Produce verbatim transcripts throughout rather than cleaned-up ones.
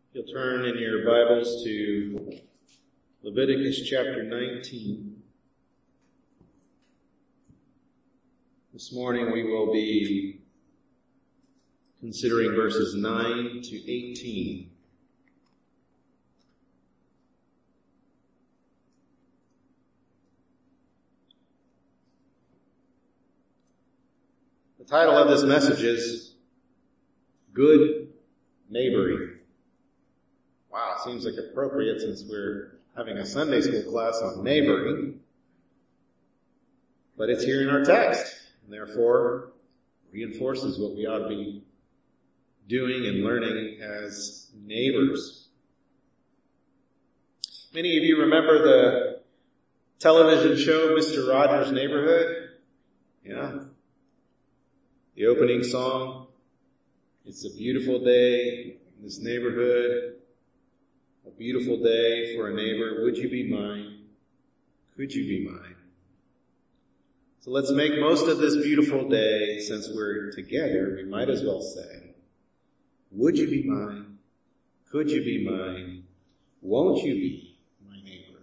You'll turn in your Bibles to Leviticus chapter nineteen. This morning we will be considering verses nine to eighteen. The title of this message is Good Neighboring. Wow, seems like appropriate since we're having a Sunday school class on neighboring. But it's here in our text, and therefore reinforces what we ought to be doing and learning as neighbors. Many of you remember the television show Mister Rogers' Neighborhood? Yeah. The opening song, "It's a beautiful day in this neighborhood. A beautiful day for a neighbor. Would you be mine? Could you be mine?" So let's make most of this beautiful day. Since we're together, we might as well say, would you be mine? Could you be mine? Won't you be my neighbor?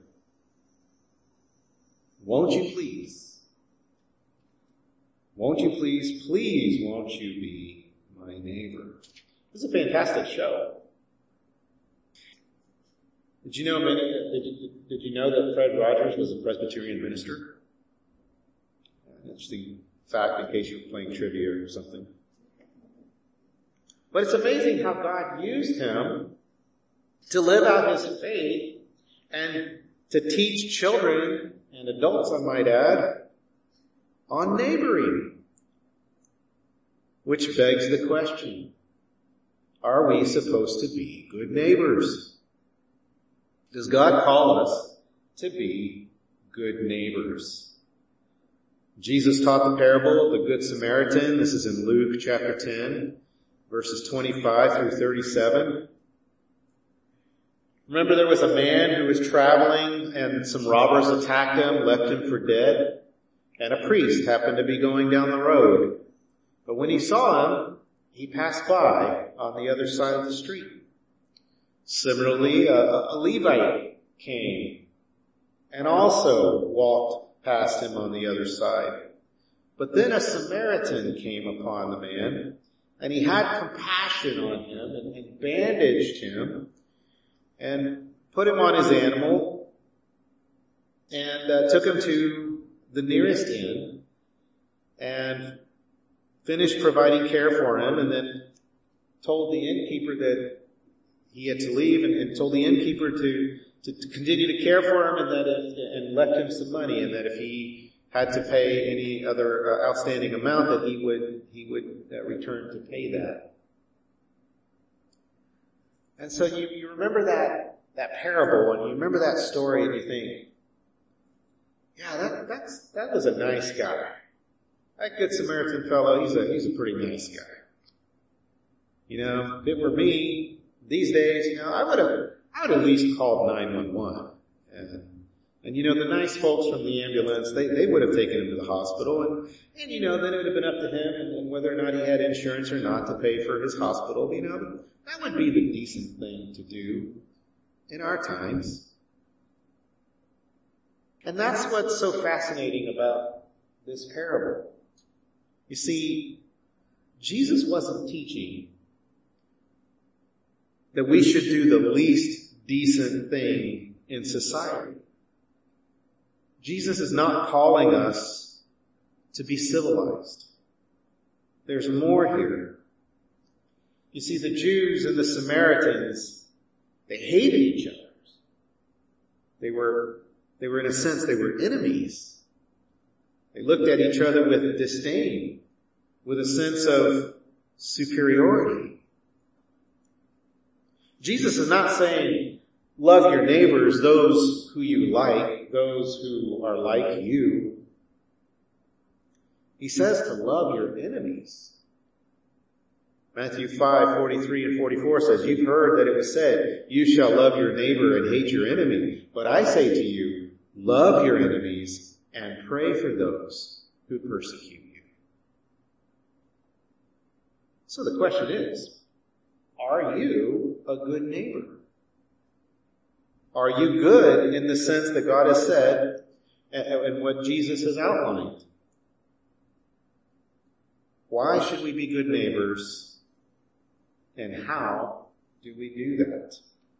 Won't you please? Won't you please, please won't you be my neighbor? This is a fantastic show. Did you know, did you, did you know that Fred Rogers was a Presbyterian minister? Interesting fact in case you're playing trivia or something. But it's amazing how God used him to live out his faith and to teach children and adults, I might add, on neighboring. Which begs the question, are we supposed to be good neighbors? Does God call us to be good neighbors? Jesus taught the parable of the Good Samaritan. This is in Luke chapter ten, verses twenty-five through thirty-seven. Remember, there was a man who was traveling and some robbers attacked him, left him for dead, and a priest happened to be going down the road. But when he saw him, he passed by on the other side of the street. Similarly, a, a Levite came and also walked past him on the other side. But then a Samaritan came upon the man, and he had compassion on him and, and bandaged him and put him on his animal and uh, took him to the nearest inn and finished providing care for him, and then told the innkeeper that he had to leave, and, and told the innkeeper to, to, to continue to care for him, and that if, and left him some money, and that if he had to pay any other uh, outstanding amount, that he would he would uh, return to pay that. And so you, you remember that that parable, and you remember that story, and you think, yeah, that that's that was a nice guy. That Good Samaritan fellow, he's a he's a pretty nice guy. You know, if it were me, these days, you know, I would have, I would have at least called nine one one. And, and you know, the nice folks from the ambulance, they, they would have taken him to the hospital. And, and you know, then it would have been up to him and, and whether or not he had insurance or not to pay for his hospital. You know, that would be the decent thing to do in our times. And that's what's so fascinating about this parable. You see, Jesus wasn't teaching that we should do the least decent thing in society. Jesus is not calling us to be civilized. There's more here. You see, the Jews and the Samaritans, they hated each other. They were, they were in a sense, they were enemies. They looked at each other with disdain, with a sense of superiority. Jesus is not saying, love your neighbors, those who you like, those who are like you. He says to love your enemies. Matthew five, forty-three and forty-four says, you've heard that it was said, you shall love your neighbor and hate your enemy. But I say to you, love your enemies and pray for those who persecute you. So the question is, are you a good neighbor? Are you good in the sense that God has said and what Jesus has outlined? Why should we be good neighbors? And how do we do that?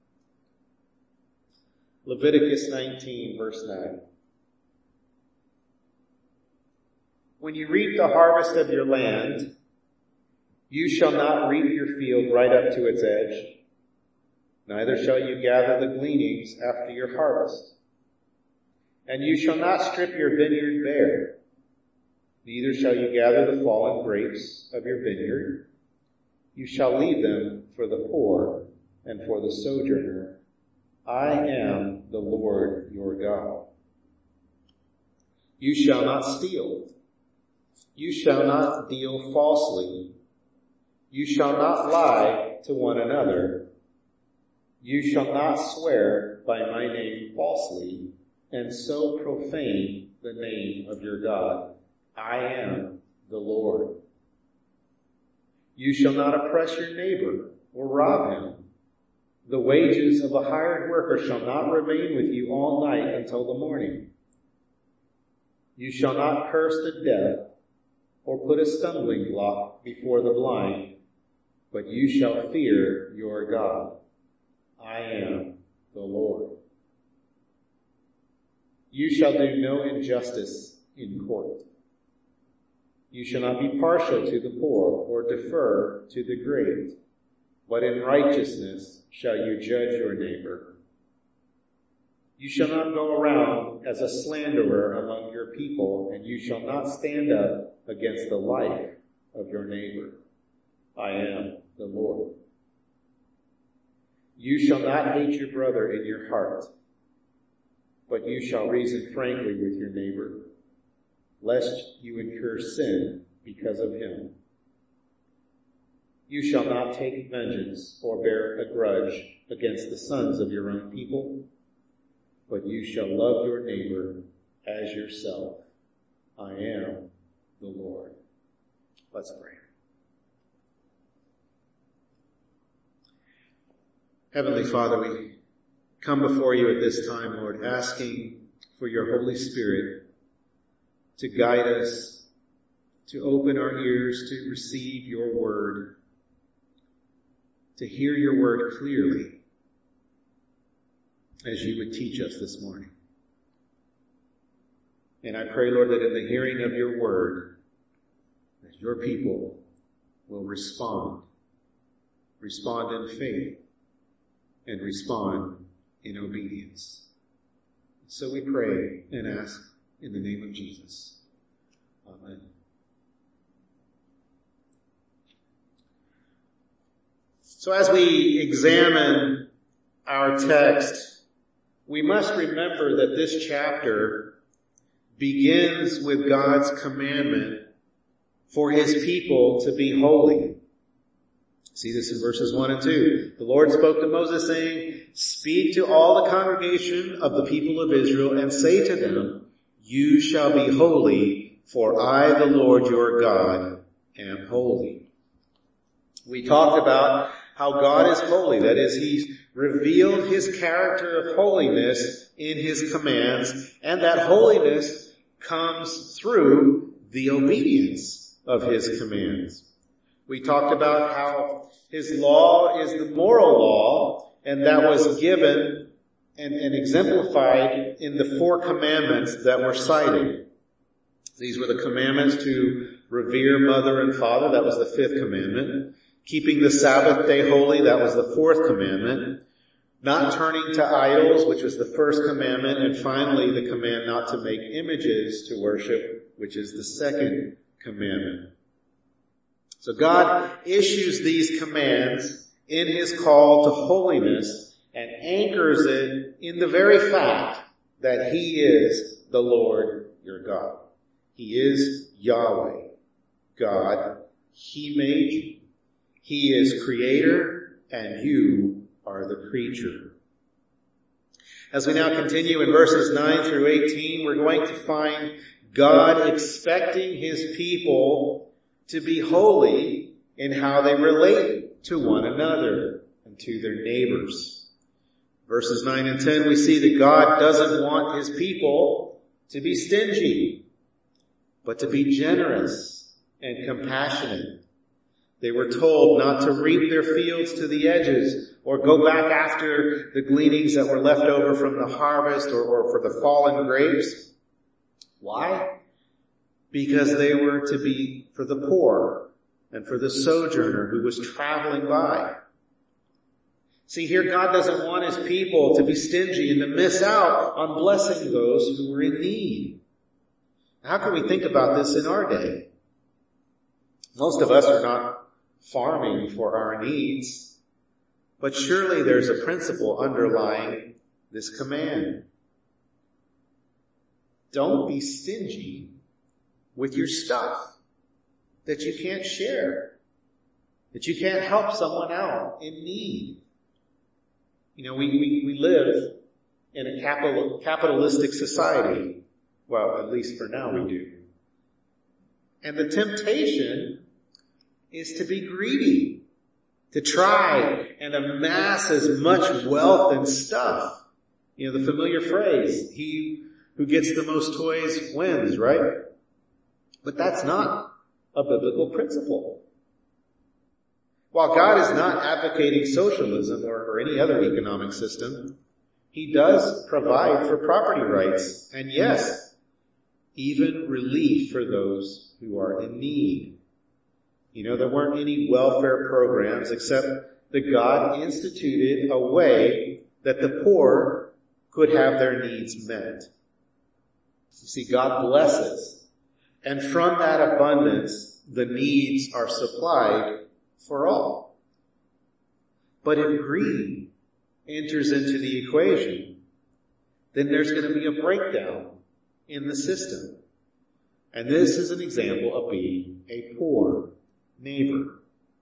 Leviticus nineteen, verse nine. When you reap the harvest of your land, you shall not reap your field right up to its edge, neither shall you gather the gleanings after your harvest. And you shall not strip your vineyard bare, neither shall you gather the fallen grapes of your vineyard. You shall leave them for the poor and for the sojourner. I am the Lord your God. You shall not steal. You shall not deal falsely. You shall not lie to one another. You shall not swear by my name falsely, and so profane the name of your God. I am the Lord. You shall not oppress your neighbor or rob him. The wages of a hired worker shall not remain with you all night until the morning. You shall not curse the deaf or put a stumbling block before the blind, but you shall fear your God. I am the Lord. You shall do no injustice in court. You shall not be partial to the poor or defer to the great, but in righteousness shall you judge your neighbor. You shall not go around as a slanderer among your people, and you shall not stand up against the life of your neighbor. I am the Lord. You shall not hate your brother in your heart, but you shall reason frankly with your neighbor, lest you incur sin because of him. You shall not take vengeance or bear a grudge against the sons of your own people, but you shall love your neighbor as yourself. I am the Lord. Let's pray. Heavenly Father, we come before you at this time, Lord, asking for your Holy Spirit to guide us, to open our ears to receive your word, to hear your word clearly as you would teach us this morning. And I pray, Lord, that in the hearing of your word, that your people will respond, respond in faith, and respond in obedience. So we pray and ask in the name of Jesus. Amen. So as we examine our text, we must remember that this chapter begins with God's commandment for his people to be holy. See this in verses one and two. The Lord spoke to Moses saying, "Speak to all the congregation of the people of Israel and say to them, you shall be holy, for I, the Lord your God, am holy." We talked about how God is holy. That is, he's revealed his character of holiness in his commands, and that holiness comes through the obedience of his commands. We talked about how his law is the moral law, and that was given and, and exemplified in the four commandments that were cited. These were the commandments to revere mother and father. That was the fifth commandment. Keeping the Sabbath day holy. That was the fourth commandment. Not turning to idols, which was the first commandment. And finally, the command not to make images to worship, which is the second commandment. So God issues these commands in his call to holiness and anchors it in the very fact that he is the Lord your God. He is Yahweh, God. He made you. He is creator, and you are the creature. As we now continue in verses nine through eighteen, we're going to find God expecting his people to be holy in how they relate to one another. And and to their neighbors. Verses nine and ten, we see that God doesn't want his people to be stingy, but to be generous and compassionate. They were told not to reap their fields to the edges or go back after the gleanings that were left over from the harvest or, or for the fallen grapes. Why? Because they were to be for the poor and for the sojourner who was traveling by. See, here God doesn't want his people to be stingy and to miss out on blessing those who were in need. How can we think about this in our day? Most of us are not farming for our needs, but surely there's a principle underlying this command. Don't be stingy with your stuff that you can't share, that you can't help someone out in need. You know, we, we, we live in a capital, capitalistic society. Well, at least for now we do. And the temptation is to be greedy, to try and amass as much wealth and stuff. You know, the familiar phrase, he who gets the most toys wins, right? But that's not a biblical principle. While God is not advocating socialism or, or any other economic system, he does provide for property rights, and yes, even relief for those who are in need. You know, there weren't any welfare programs except that God instituted a way that the poor could have their needs met. You see, God blesses, and from that abundance, the needs are supplied for all. But if greed enters into the equation, then there's going to be a breakdown in the system. And this is an example of being a poor neighbor.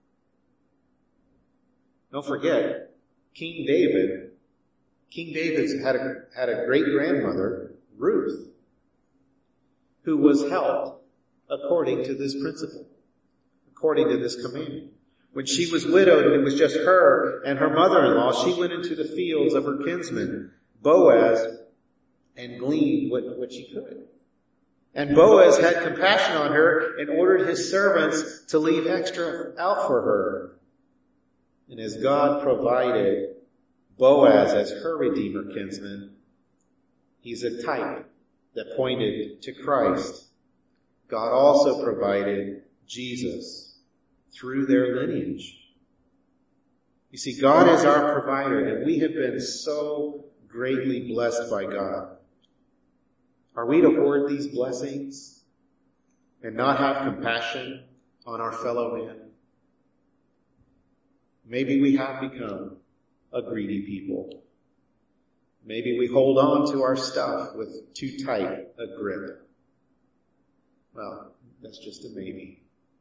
Don't forget, King David, King David had a, had a great-grandmother, Ruth, who was helped according to this principle, according to this command. When she was widowed and it was just her and her mother-in-law, she went into the fields of her kinsman, Boaz, and gleaned what, what she could. And Boaz had compassion on her and ordered his servants to leave extra out for her. And as God provided Boaz as her redeemer kinsman, he's a type that pointed to Christ. God also provided Jesus through their lineage. You see, God is our provider, and we have been so greatly blessed by God. Are we to hoard these blessings and not have compassion on our fellow man? Maybe we have become a greedy people. Maybe we hold on to our stuff with too tight a grip. Well, that's just a maybe.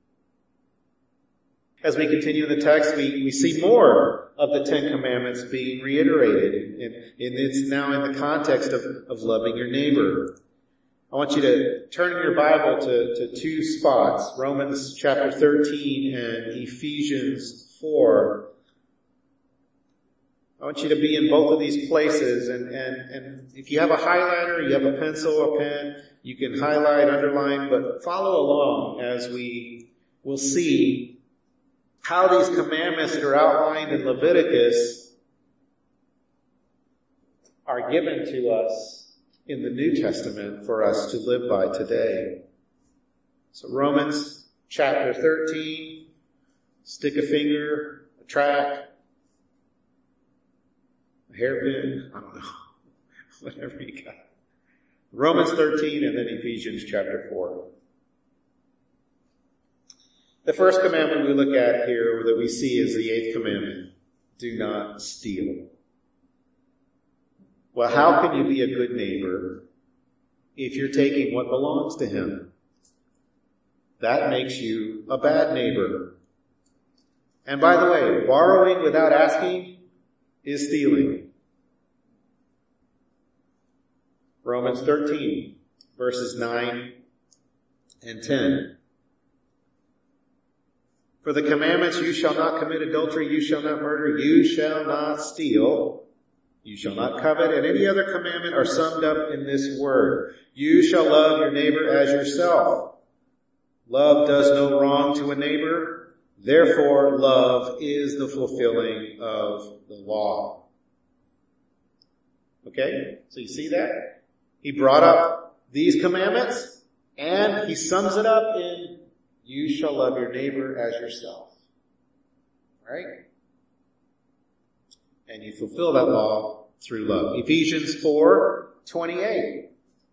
As we continue in the text, we, we see more of the Ten Commandments being reiterated, and, and it's now in the context of, of loving your neighbor. I want you to turn your Bible to, to two spots, Romans chapter thirteen and Ephesians four. I want you to be in both of these places, and, and, and if you have a highlighter, you have a pencil, a pen, you can highlight, underline, but follow along as we will see how these commandments that are outlined in Leviticus are given to us in the New Testament for us to live by today. So Romans chapter thirteen, stick a finger, a track, a hairpin, I don't know, whatever you got. Romans thirteen and then Ephesians chapter four. The first commandment we look at here that we see is the eighth commandment. Do not steal. Well, how can you be a good neighbor if you're taking what belongs to him? That makes you a bad neighbor. And by the way, borrowing without asking is stealing. Romans thirteen, verses nine and ten. For the commandments, you shall not commit adultery, you shall not murder, you shall not steal, you shall not covet, and any other commandment are summed up in this word. You shall love your neighbor as yourself. Love does no wrong to a neighbor. Therefore, love is the fulfilling of the law. Okay? So you see that? He brought up these commandments, and he sums it up in, you shall love your neighbor as yourself. Right? And you fulfill that law through love. Ephesians four twenty-eight.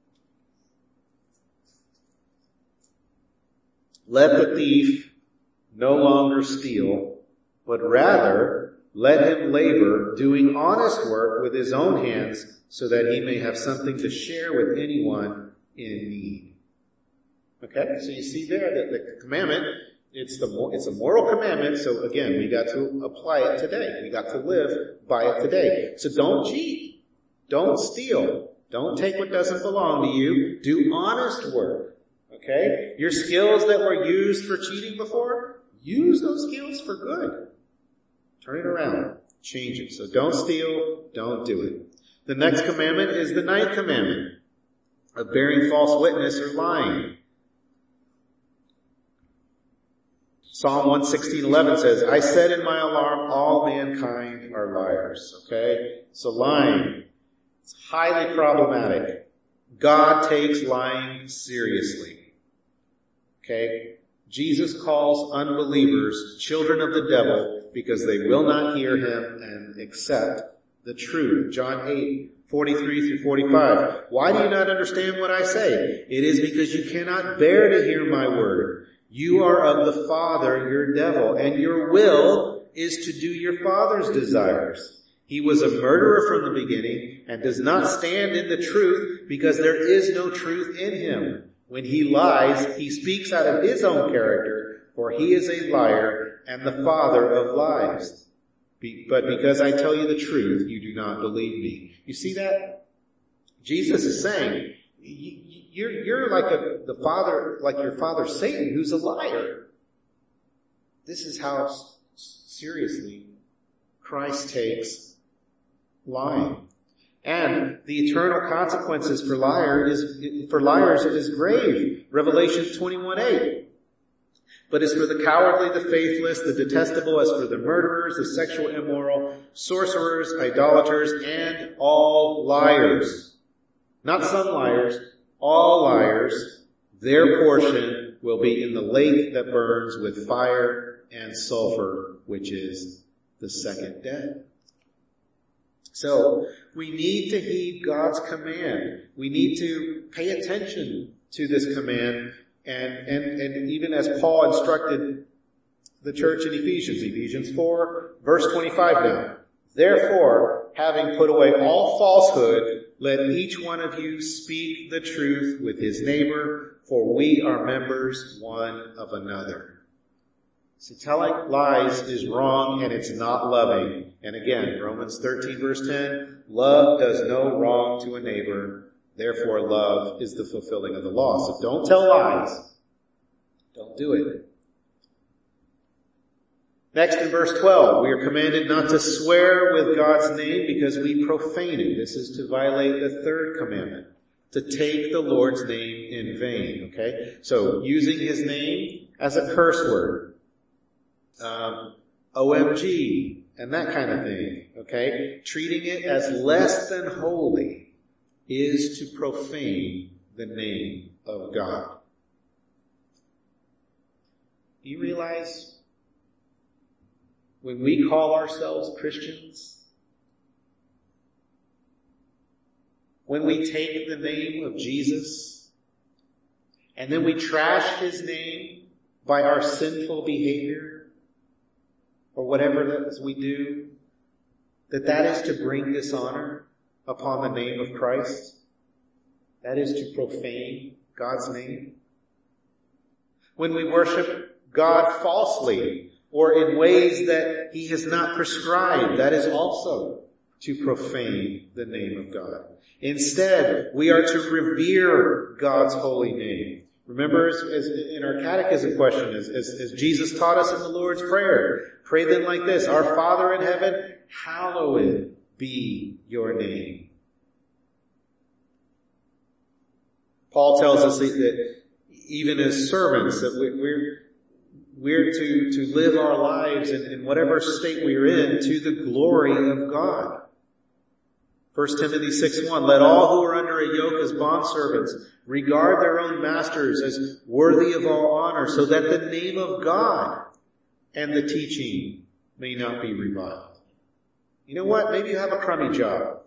Let the thief no longer steal, but rather let him labor, doing honest work with his own hands, so that he may have something to share with anyone in need. Okay, so you see there that the commandment, it's the it's a moral commandment, so again, we got to apply it today. We got to live by it today. So don't cheat. Don't steal. Don't take what doesn't belong to you. Do honest work. Okay? Your skills that were used for cheating before, use those skills for good. Turn it around. Change it. So don't steal. Don't do it. The next commandment is the ninth commandment of bearing false witness or lying. Psalm one sixteen eleven says, I said in my alarm, all mankind are liars. Okay? So lying, it's highly problematic. God takes lying seriously. Okay? Jesus calls unbelievers children of the devil because they will not hear him and accept the truth. John eight forty-three through forty-five. Why do you not understand what I say? It is because you cannot bear to hear my word. You are of the father, your devil, and your will is to do your father's desires. He was a murderer from the beginning and does not stand in the truth because there is no truth in him. When he lies, he speaks out of his own character, for he is a liar and the father of lies. Be- but because I tell you the truth, you do not believe me. You see that? Jesus is saying, You're, you're like a, the father, like your father Satan, who's a liar. This is how seriously Christ takes lying. And the eternal consequences for liar is, for liars is grave. Revelation twenty-one eight. But as for the cowardly, the faithless, the detestable, as for the murderers, the sexual immoral, sorcerers, idolaters, and all liars. Not some liars. All liars, their portion will be in the lake that burns with fire and sulfur, which is the second death. So, we need to heed God's command. We need to pay attention to this command, and, and, and even as Paul instructed the church in Ephesians, Ephesians four, verse twenty-five now. Therefore, having put away all falsehood, let each one of you speak the truth with his neighbor, for we are members one of another. So telling lies is wrong and it's not loving. And again, Romans thirteen verse ten, love does no wrong to a neighbor. Therefore, love is the fulfilling of the law. So don't tell lies. Don't do it. Next in verse twelve, we are commanded not to swear with God's name because we profane it. This is to violate the third commandment, to take the Lord's name in vain, okay? So using his name as a curse word, um, O M G, and that kind of thing, okay? Treating it as less than holy is to profane the name of God. Do you realize when we call ourselves Christians, when we take the name of Jesus, and then we trash his name by our sinful behavior, or whatever that is we do, that that is to bring dishonor upon the name of Christ? That is to profane God's name? When we worship God falsely, or in ways that he has not prescribed, that is also to profane the name of God. Instead, we are to revere God's holy name. Remember, as, as in our catechism question, as, as, as Jesus taught us in the Lord's Prayer, pray then like this: Our Father in heaven, hallowed be your name. Paul tells us that even as servants, that we're, we're to, to live our lives in, in whatever state we're in to the glory of God. First Timothy six one, let all who are under a yoke as bondservants regard their own masters as worthy of all honor, so that the name of God and the teaching may not be reviled. You know what? Maybe you have a crummy job.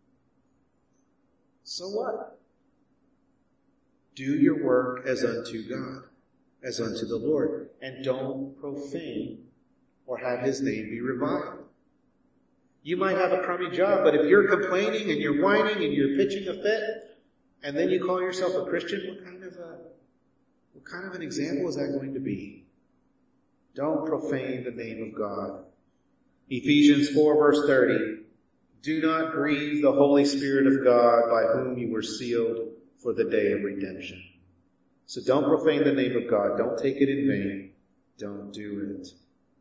So what? Do your work as unto God, as unto the Lord, and don't profane or have his name be reviled. You might have a crummy job, but if you're complaining and you're whining and you're pitching a fit, and then you call yourself a Christian, what kind of a, what kind of an example is that going to be? Don't profane the name of God. Ephesians four verse thirty, do not grieve the Holy Spirit of God, by whom you were sealed for the day of redemption. So don't profane the name of God. Don't take it in vain. Don't do it.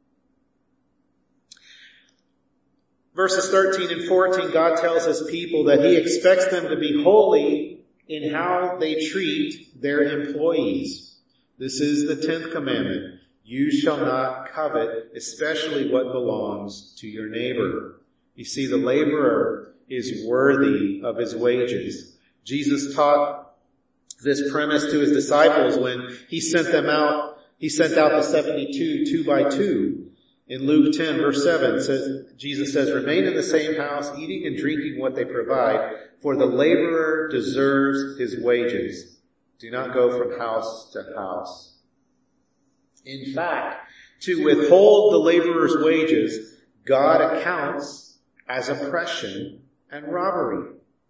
Verses thirteen and fourteen, God tells his people that he expects them to be holy in how they treat their employees. This is the tenth commandment. You shall not covet, especially what belongs to your neighbor. You see, the laborer is worthy of his wages. Jesus taught this premise to his disciples when he sent them out. He sent out the seventy-two, two by two. In Luke ten, verse seven, says, Jesus says, remain in the same house, eating and drinking what they provide, for the laborer deserves his wages. Do not go from house to house. In fact, to withhold the laborer's wages, God accounts as oppression and robbery.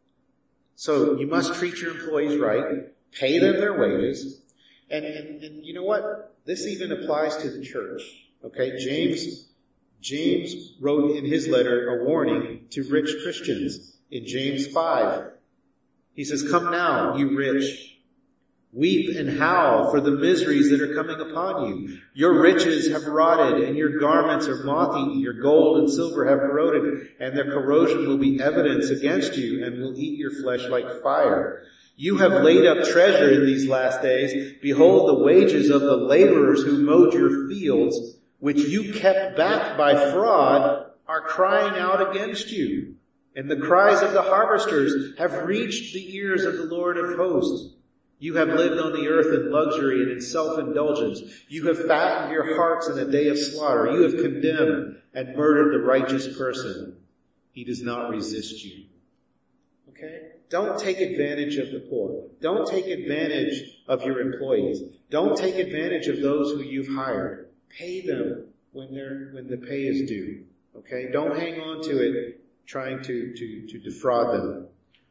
So you must treat your employees right, pay them their wages, and, and, and you know what? This even applies to the church. Okay, James, James wrote in his letter a warning to rich Christians in James five. He says, come now, you rich, weep and howl for the miseries that are coming upon you. Your riches have rotted and your garments are moth-eaten. Your gold and silver have corroded, and their corrosion will be evidence against you and will eat your flesh like fire. You have laid up treasure in these last days. Behold, the wages of the laborers who mowed your fields, which you kept back by fraud, are crying out against you. And the cries of the harvesters have reached the ears of the Lord of hosts. You have lived on the earth in luxury and in self-indulgence. You have fattened your hearts in a day of slaughter. You have condemned and murdered the righteous person. He does not resist you. Okay? Don't take advantage of the poor. Don't take advantage of your employees. Don't take advantage of those who you've hired. Pay them when they're, when the pay is due. Okay? Don't hang on to it trying to, to, to defraud them.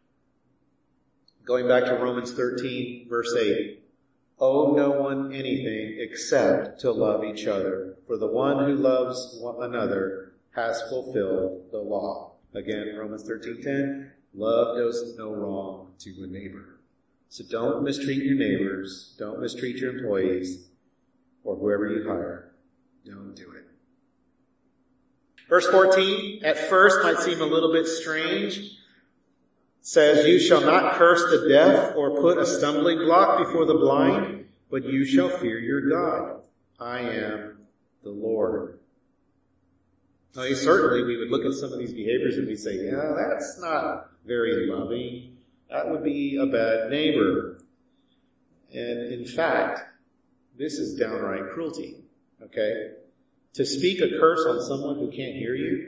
Going back to Romans thirteen, verse eight. Owe no one anything except to love each other. For the one who loves one another has fulfilled the law. Again, Romans thirteen ten. Love does no wrong to a neighbor. So don't mistreat your neighbors. Don't mistreat your employees or whoever you hire. Don't do it. Verse fourteen, at first might seem a little bit strange. Says, you shall not curse the deaf or put a stumbling block before the blind, but you shall fear your God. I am the Lord. Now, certainly we would look at some of these behaviors and we say, yeah, that's not very loving. That would be a bad neighbor. And in fact, this is downright cruelty. Okay? To speak a curse on someone who can't hear you,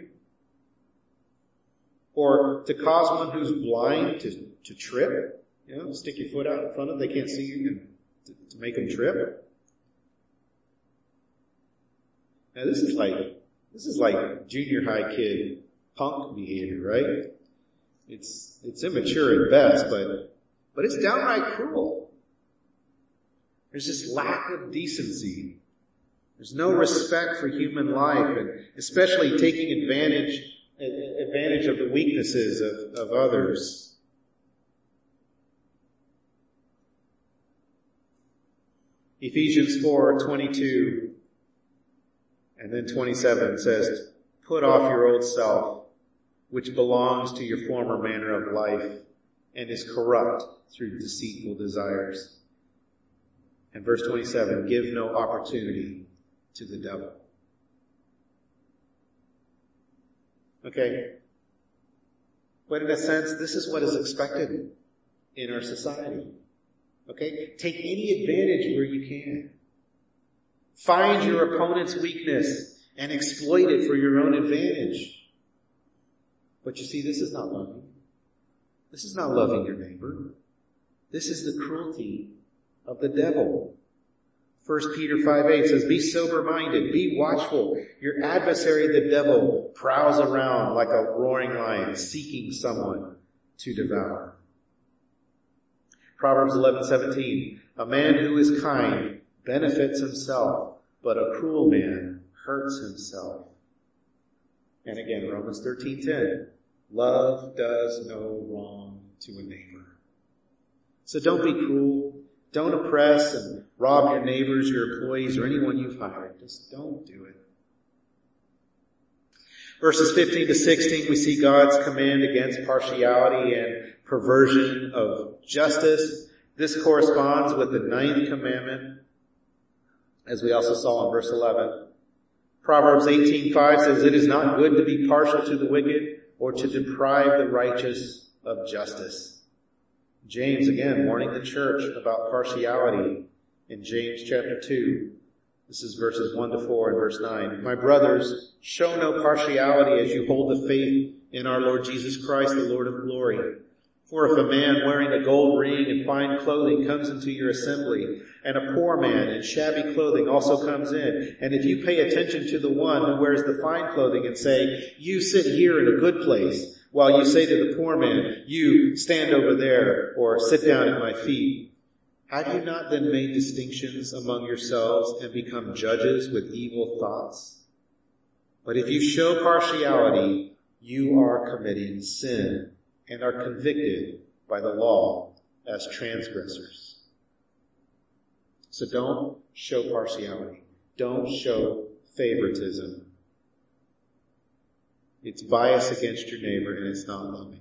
or to cause one who's blind to, to trip, you know, stick your foot out in front of them, they can't see you, and to, to make them trip. Now this is like, this is like junior high kid punk behavior, right? It's, it's immature at best, but, but it's downright cruel. There's this lack of decency. There's no respect for human life, and especially taking advantage advantage of the weaknesses of, of others. Ephesians four twenty-two and then twenty-seven says, put off your old self, which belongs to your former manner of life and is corrupt through deceitful desires. And verse twenty-seven, give no opportunity to the devil. Okay. But in a sense, this is what is expected in our society. Okay? Take any advantage where you can. Find your opponent's weakness and exploit it for your own advantage. But you see, this is not loving. This is not loving your neighbor. This is the cruelty of the devil. First Peter five eight says, be sober-minded, be watchful. Your adversary, the devil, prowls around like a roaring lion, seeking someone to devour. Proverbs eleven seventeen, a man who is kind benefits himself, but a cruel man hurts himself. And again, Romans thirteen ten, love does no wrong to a neighbor. So don't be cruel. Don't oppress and rob your neighbors, your employees, or anyone you've hired. Just don't do it. Verses fifteen to sixteen, we see God's command against partiality and perversion of justice. This corresponds with the ninth commandment, as we also saw in verse eleven. Proverbs eighteen five says, it is not good to be partial to the wicked or to deprive the righteous of justice. James, again, warning the church about partiality in James chapter two. This is verses one to four and verse nine. My brothers, show no partiality as you hold the faith in our Lord Jesus Christ, the Lord of glory. For if a man wearing a gold ring and fine clothing comes into your assembly, and a poor man in shabby clothing also comes in, and if you pay attention to the one who wears the fine clothing and say, you sit here in a good place, while you say to the poor man, you stand over there or sit down at my feet, have you not then made distinctions among yourselves and become judges with evil thoughts? But if you show partiality, you are committing sin and are convicted by the law as transgressors. So don't show partiality. Don't show favoritism. It's bias against your neighbor and it's not loving.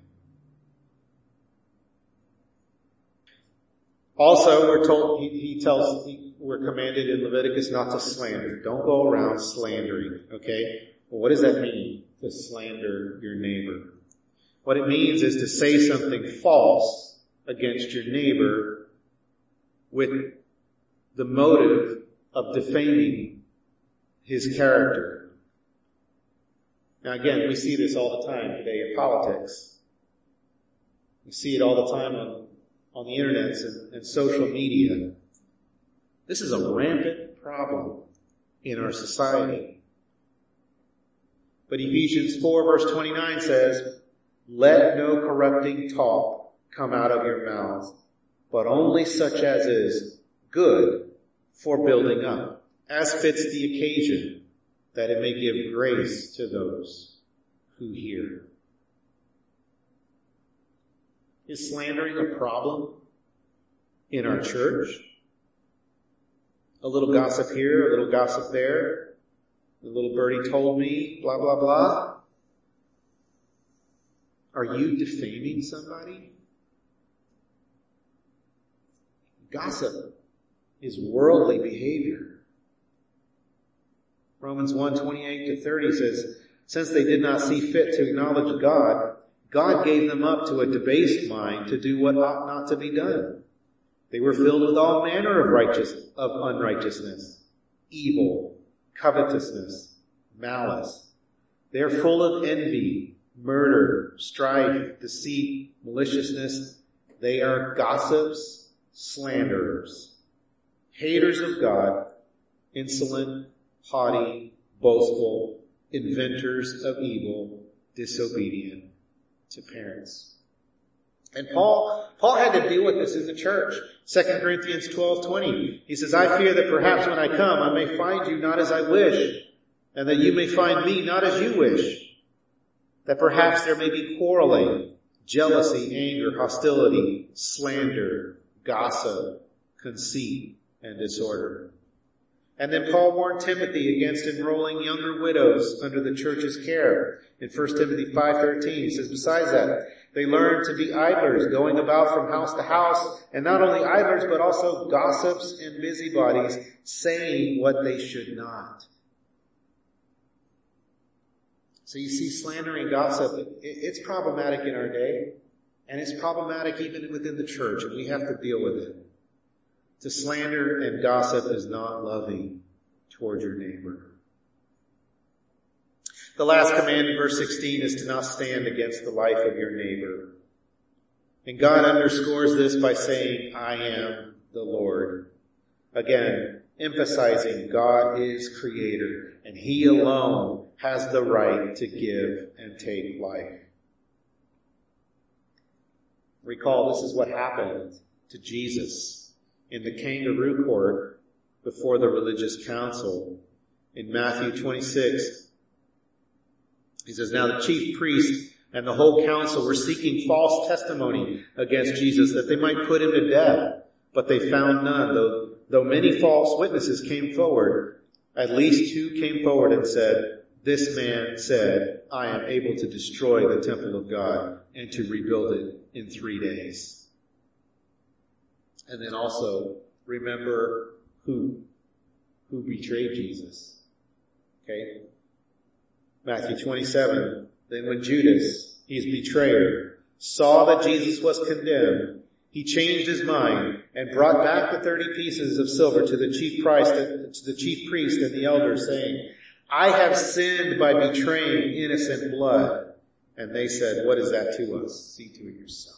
Also, we're told, he, he tells, he, we're commanded in Leviticus not to slander. Don't go around slandering, okay? Well, what does that mean, to slander your neighbor? What it means is to say something false against your neighbor with the motive of defaming his character. Now again, we see this all the time today in politics. We see it all the time on, on the internet and, and social media. This is a rampant problem in our society. But Ephesians four verse twenty-nine says, let no corrupting talk come out of your mouths, but only such as is good for building up, as fits the occasion, that it may give grace to those who hear. Is slandering a problem in our church? A little gossip here, a little gossip there. The little birdie told me, blah, blah, blah. Are you defaming somebody? Gossip is worldly behavior. Romans one twenty-eight to thirty says, since they did not see fit to acknowledge God, God gave them up to a debased mind to do what ought not to be done. They were filled with all manner of righteous, of unrighteousness, evil, covetousness, malice. They are full of envy, murder, strife, deceit, maliciousness. They are gossips, slanderers, haters of God, insolent, haughty, boastful, inventors of evil, disobedient to parents. And Paul, Paul had to deal with this in the church. Second Corinthians twelve twenty. He says, I fear that perhaps when I come, I may find you not as I wish, and that you may find me not as you wish. That perhaps there may be quarreling, jealousy, anger, hostility, slander, gossip, conceit, and disorder. And then Paul warned Timothy against enrolling younger widows under the church's care. In First Timothy five thirteen, he says, besides that, they learn to be idlers, going about from house to house, and not only idlers, but also gossips and busybodies, saying what they should not. So you see, slander and gossip, it's problematic in our day, and it's problematic even within the church, and we have to deal with it. To slander and gossip is not loving toward your neighbor. The last command in verse sixteen is to not stand against the life of your neighbor. And God underscores this by saying, I am the Lord. Again, emphasizing God is creator, and he alone has the right to give and take life. Recall, this is what happened to Jesus in the kangaroo court before the religious council. In Matthew twenty-six, he says, now the chief priest and the whole council were seeking false testimony against Jesus that they might put him to death, but they found none. Though, though many false witnesses came forward, at least two came forward and said, this man said, I am able to destroy the temple of God and to rebuild it in three days. And then also, remember who, who betrayed Jesus. Okay? Matthew twenty-seven, then when Judas, his betrayer, saw that Jesus was condemned, he changed his mind and brought back the thirty pieces of silver to the chief priest, to the chief priest and the elders, saying, I have sinned by betraying innocent blood. And they said, what is that to us? See to it yourself.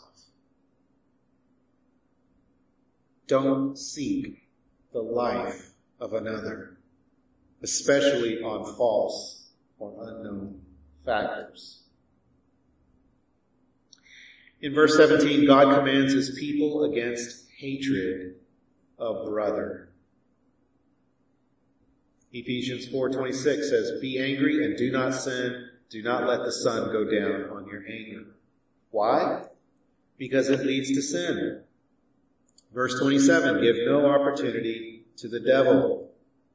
Don't seek the life of another, especially on false or unknown factors. In verse seventeen, God commands his people against hatred of brother. Ephesians four twenty-six says, be angry and do not sin. Do not let the sun go down on your anger. Why? Because it leads to sin. Verse twenty-seven, give no opportunity to the devil.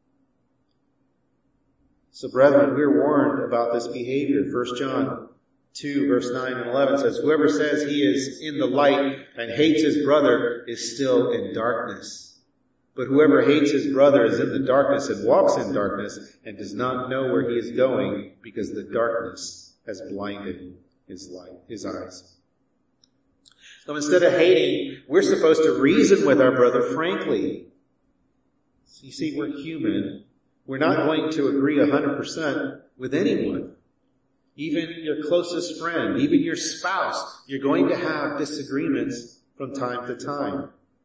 So brethren, we're warned about this behavior. First John two verse nine and eleven says, whoever says he is in the light and hates his brother is still in darkness. But whoever hates his brother is in the darkness and walks in darkness and does not know where he is going because the darkness has blinded his light, his eyes. So instead of hating, we're supposed to reason with our brother frankly. You see, we're human. We're not going to agree one hundred percent with anyone. Even your closest friend, even your spouse, you're going to have disagreements from time to time.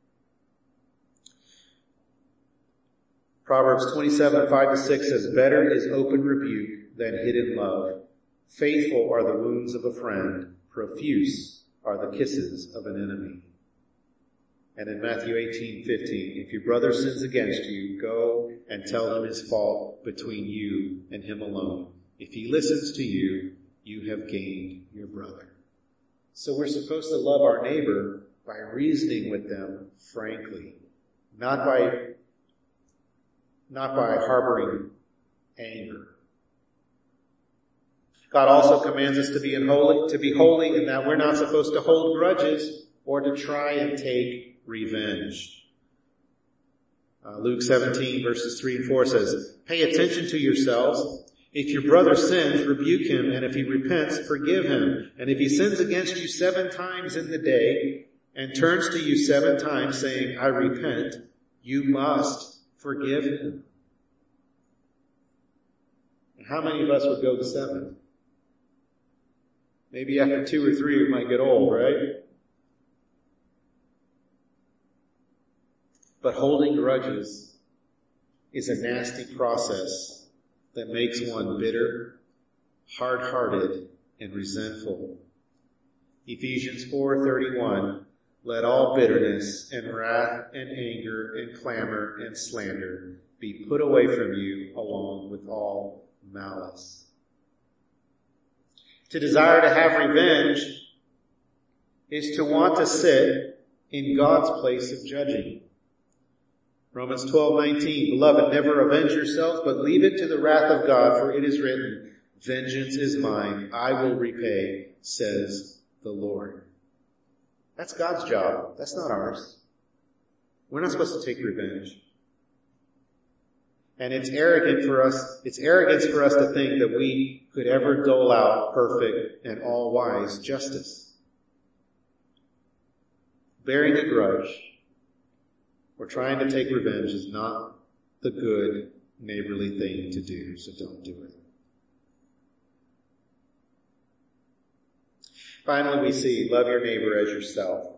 Proverbs twenty-seven, five to six says, better is open rebuke than hidden love. Faithful are the wounds of a friend. Profuse are the kisses of an enemy. And in Matthew eighteen, fifteen, if your brother sins against you, go and tell him his fault between you and him alone. If he listens to you, you have gained your brother. So we're supposed to love our neighbor by reasoning with them frankly, not by not by harboring anger. God also commands us to be in holy, to be holy in that we're not supposed to hold grudges or to try and take revenge. Uh, Luke seventeen verses three and four says, pay attention to yourselves. If your brother sins, rebuke him, and if he repents, forgive him. And if he sins against you seven times in the day and turns to you seven times saying, I repent, you must forgive him. And how many of us would go to seven? Maybe after two or three we might get old, right? But holding grudges is a nasty process that makes one bitter, hard-hearted, and resentful. Ephesians four thirty-one, let all bitterness and wrath and anger and clamor and slander be put away from you along with all malice. To desire to have revenge is to want to sit in God's place of judging. Romans twelve nineteen, beloved, never avenge yourselves, but leave it to the wrath of God, for it is written, vengeance is mine, I will repay, says the Lord. That's God's job. That's not ours. We're not supposed to take revenge. And it's arrogant for us, it's arrogance for us to think that we could ever dole out perfect and all-wise justice. Bearing a grudge or trying to take revenge is not the good neighborly thing to do, so don't do it. Finally, we see, love your neighbor as yourself.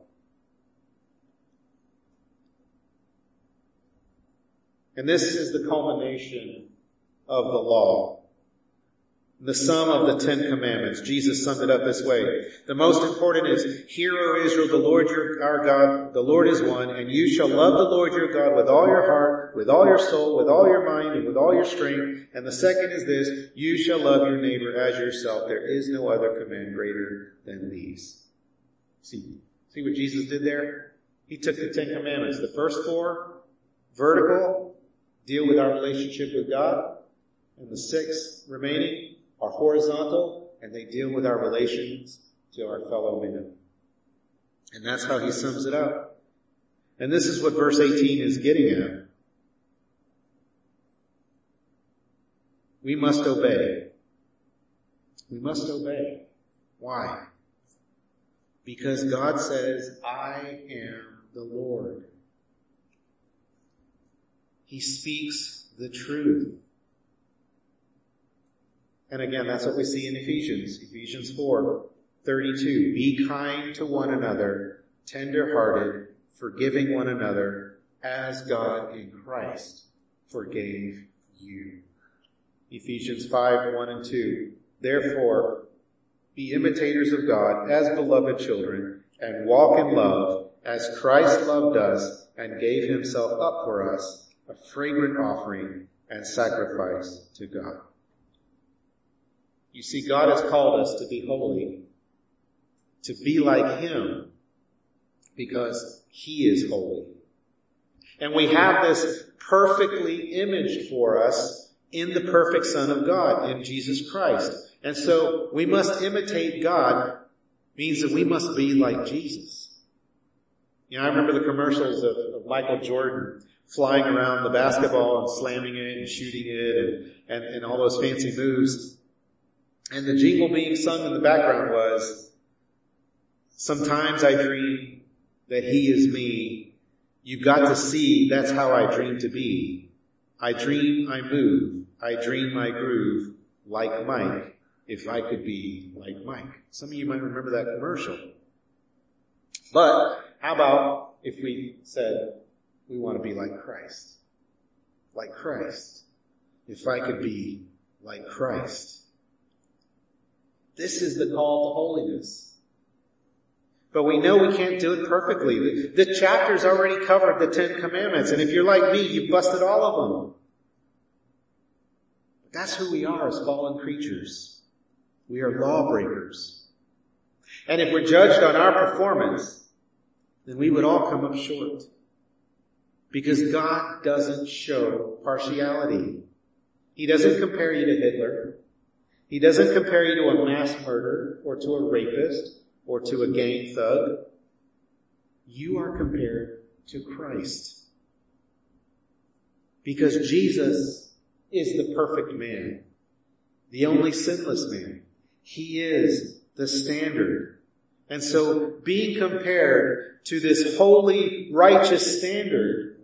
And this is the culmination of the law. The sum of the Ten Commandments. Jesus summed it up this way. The most important is, hear, O Israel, the Lord your, our God, the Lord is one, and you shall love the Lord your God with all your heart, with all your soul, with all your mind, and with all your strength. And the second is this, you shall love your neighbor as yourself. There is no other command greater than these. See, see what Jesus did there? He took the Ten Commandments. The first four, vertical, deal with our relationship with God. And the six remaining are horizontal, and they deal with our relations to our fellow men. And that's how he sums it up. And this is what verse eighteen is getting at. We must obey. We must obey. Why? Because God says, I am the Lord. He speaks the truth. And again, that's what we see in Ephesians. Ephesians four thirty-two. Be kind to one another, tender-hearted, forgiving one another, as God in Christ forgave you. Ephesians five one and two. Therefore, be imitators of God as beloved children, and walk in love, as Christ loved us and gave himself up for us, a fragrant offering and sacrifice to God. You see, God has called us to be holy, to be like him, because he is holy. And we have this perfectly imaged for us in the perfect Son of God, in Jesus Christ. And so we must imitate God, means that we must be like Jesus. You know, I remember the commercials of, of Michael Jordan flying around the basketball and slamming it and shooting it and, and, and all those fancy moves. And the jingle being sung in the background was, sometimes I dream that he is me. You've got to see that's how I dream to be. I dream I move. I dream I groove like Mike, if I could be like Mike. Some of you might remember that commercial. But how about if we said we want to be like Christ? Like Christ. If I could be like Christ. This is the call to holiness. But we know we can't do it perfectly. The, the chapter's already covered the Ten Commandments. And if you're like me, you've busted all of them. But that's who we are as fallen creatures. We are lawbreakers. And if we're judged on our performance, then we would all come up short. Because God doesn't show partiality. He doesn't compare you to Hitler. He doesn't compare you to a mass murderer or to a rapist or to a gang thug. You are compared to Christ. Because Jesus is the perfect man, the only sinless man. He is the standard. And so being compared to this holy, righteous standard,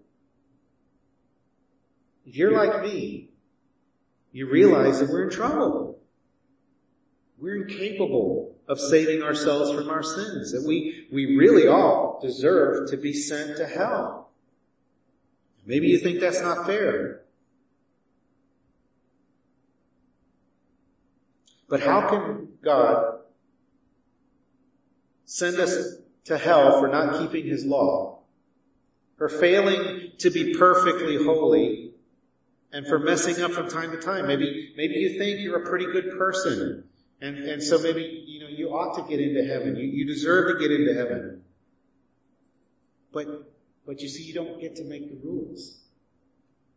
if you're like me, you realize that we're in trouble. We're incapable of saving ourselves from our sins, that we, we really all deserve to be sent to hell. Maybe you think that's not fair. But how can God send us to hell for not keeping his law, for failing to be perfectly holy, and for messing up from time to time? Maybe, maybe you think you're a pretty good person. And, and so maybe, you know, you ought to get into heaven. You, you deserve to get into heaven. But, but you see, you don't get to make the rules.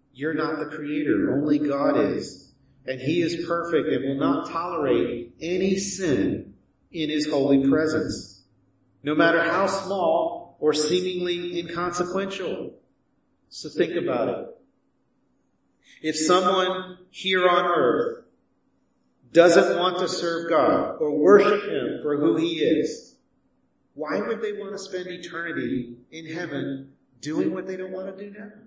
You're not the creator. Only God is. And he is perfect and will not tolerate any sin in his holy presence, no matter how small or seemingly inconsequential. So think about it. If someone here on earth doesn't want to serve God or worship him for who he is, why would they want to spend eternity in heaven doing what they don't want to do now?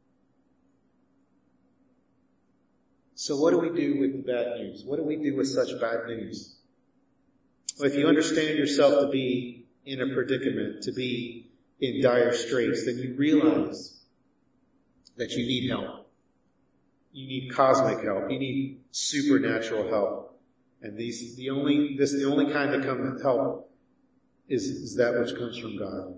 So what do we do with the bad news? What do we do with such bad news? Well, if you understand yourself to be in a predicament, to be in dire straits, then you realize that you need help. You need cosmic help. You need supernatural help. And these, the only, this, the only kind that come help is, is that which comes from God.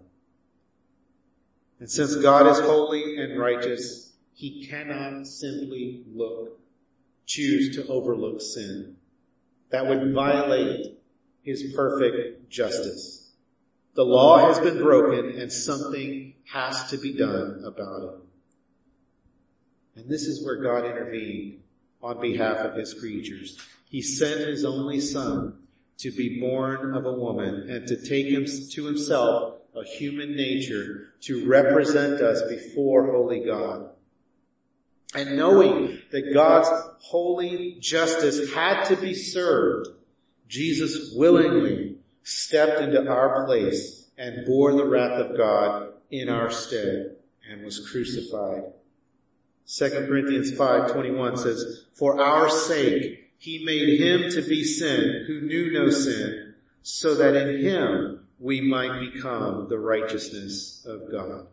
And since God is holy and righteous, he cannot simply look, choose to overlook sin. That would violate his perfect justice. The law has been broken and something has to be done about it. And this is where God intervened on behalf of his creatures. He sent his only son to be born of a woman and to take him to himself a human nature to represent us before holy God. And knowing that God's holy justice had to be served, Jesus willingly stepped into our place and bore the wrath of God in our stead and was crucified. Second Corinthians five twenty-one says, "For our sake he made him to be sin who knew no sin, so that in him we might become the righteousness of God."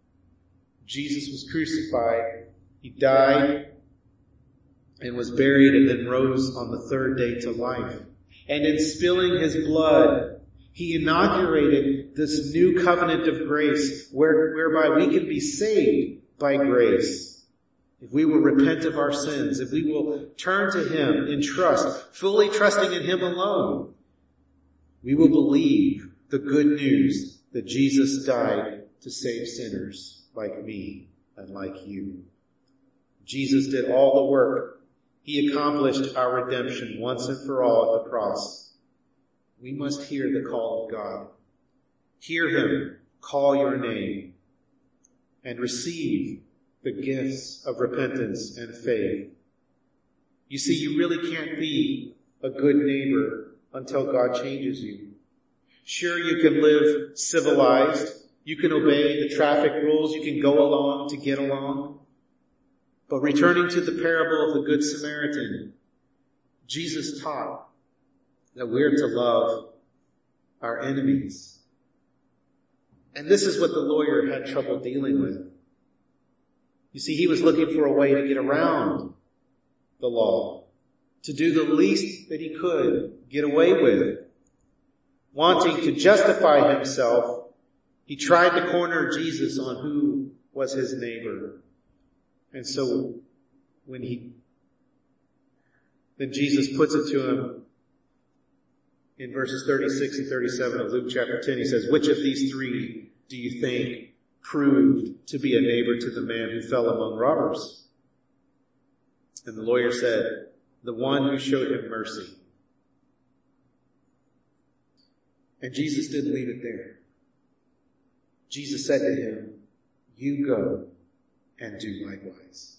Jesus was crucified. He died and was buried and then rose on the third day to life. And in spilling his blood, he inaugurated this new covenant of grace where, whereby we can be saved by grace. If we will repent of our sins, if we will turn to him in trust, fully trusting in him alone, we will believe the good news that Jesus died to save sinners like me and like you. Jesus did all the work. He accomplished our redemption once and for all at the cross. We must hear the call of God. Hear him call your name and receive the gifts of repentance and faith. You see, you really can't be a good neighbor until God changes you. Sure, you can live civilized. You can obey the traffic rules. You can go along to get along. But returning to the parable of the Good Samaritan, Jesus taught that we're to love our enemies. And this is what the lawyer had trouble dealing with. You see, he was looking for a way to get around the law, to do the least that he could get away with. Wanting to justify himself, he tried to corner Jesus on who was his neighbor. And so when he, then Jesus puts it to him in verses thirty-six and thirty-seven of Luke chapter ten. He says, "Which of these three do you think proved to be a neighbor to the man who fell among robbers?" And the lawyer said, "The one who showed him mercy." And Jesus didn't leave it there. Jesus said to him, "You go and do likewise."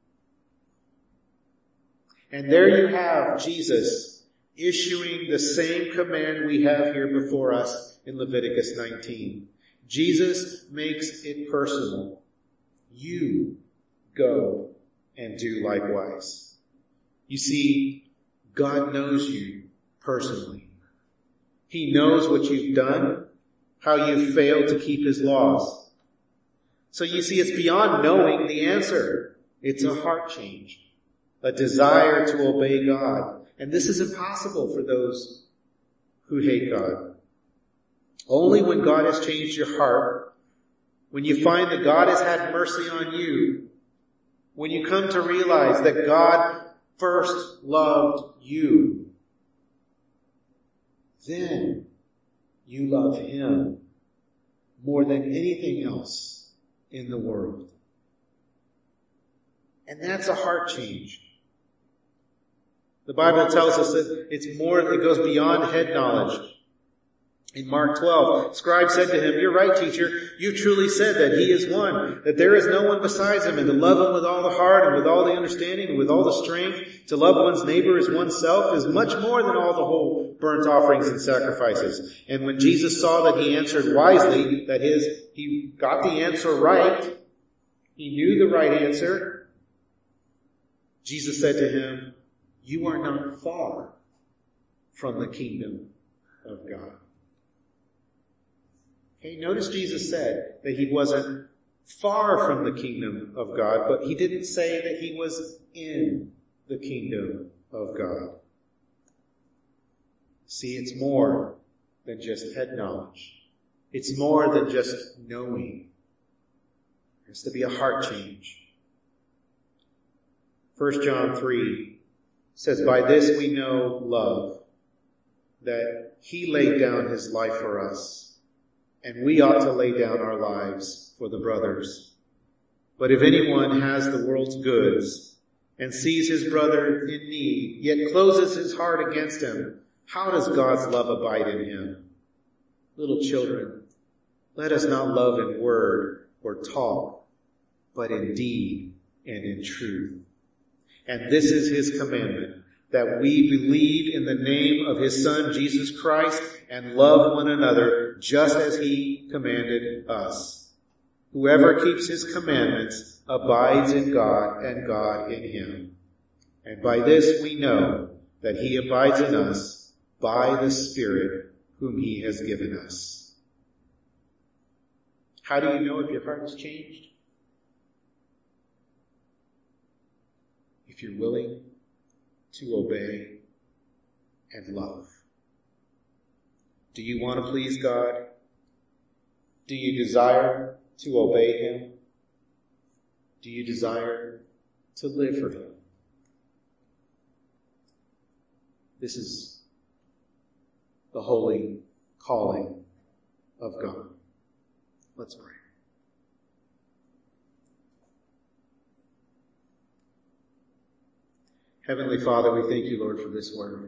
And there you have Jesus issuing the same command we have here before us in Leviticus nineteen. Jesus makes it personal. You go and do likewise. You see, God knows you personally. He knows what you've done, how you've failed to keep his laws. So you see, it's beyond knowing the answer. It's a heart change, a desire to obey God. And this is impossible for those who hate God. Only when God has changed your heart, when you find that God has had mercy on you, when you come to realize that God first loved you, then you love him more than anything else in the world. And that's a heart change. The Bible tells us that it's more, it goes beyond head knowledge. In Mark twelve, the scribe said to him, "You're right, teacher. You truly said that he is one, that there is no one besides him, and to love him with all the heart and with all the understanding and with all the strength, to love one's neighbor as oneself is much more than all the whole burnt offerings and sacrifices." And when Jesus saw that he answered wisely, that his, he got the answer right, he knew the right answer, Jesus said to him, "You are not far from the kingdom of God." Okay, notice Jesus said that he wasn't far from the kingdom of God, but he didn't say that he was in the kingdom of God. See, it's more than just head knowledge. It's more than just knowing. There has to be a heart change. First John three says, "By this we know love, that he laid down his life for us, and we ought to lay down our lives for the brothers. But if anyone has the world's goods and sees his brother in need, yet closes his heart against him, how does God's love abide in him? Little children, let us not love in word or talk, but in deed and in truth. And this is his commandment, that we believe in the name of his Son, Jesus Christ, and love one another just as he commanded us. Whoever keeps his commandments abides in God and God in him. And by this we know that he abides in us by the Spirit whom he has given us." How do you know if your heart has changed? If you're willing to obey and love. Do you want to please God? Do you desire to obey him? Do you desire to live for him? This is the holy calling of God. Let's pray. Heavenly Father, we thank you, Lord, for this word.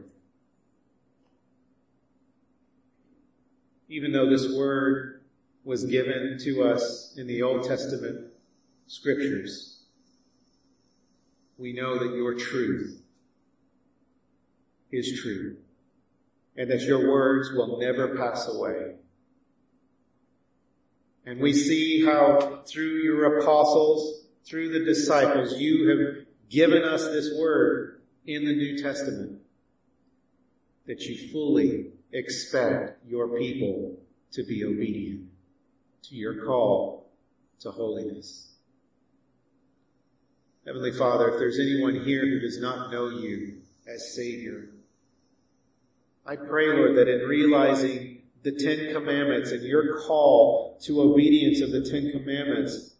Even though this word was given to us in the Old Testament scriptures, we know that your truth is true, and that your words will never pass away. And we see how through your apostles, through the disciples, you have given us this word in the New Testament, that you fully expect your people to be obedient to your call to holiness. Heavenly Father, if there's anyone here who does not know you as Savior, I pray, Lord, that in realizing the Ten Commandments and your call to obedience of the Ten Commandments,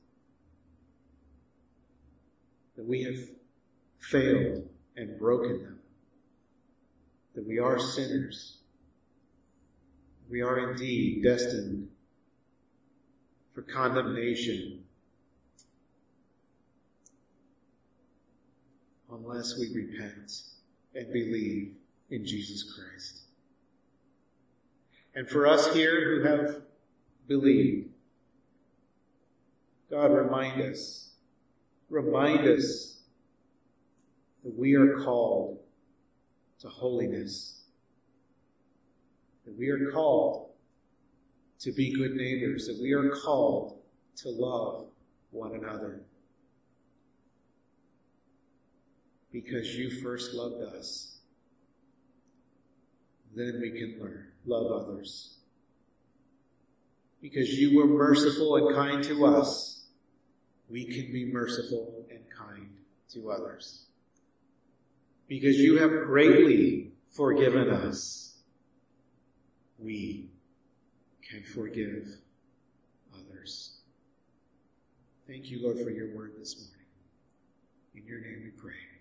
that we have failed and broken them, that we are sinners. We are indeed destined for condemnation unless we repent and believe in Jesus Christ. And for us here who have believed, God, remind us, remind us that we are called to holiness, that we are called to be good neighbors, that we are called to love one another. Because you first loved us, then we can learn, love others. Because you were merciful and kind to us, we can be merciful and kind to others. Because you have greatly forgiven us, we can forgive others. Thank you, Lord, for your word this morning. In your name we pray.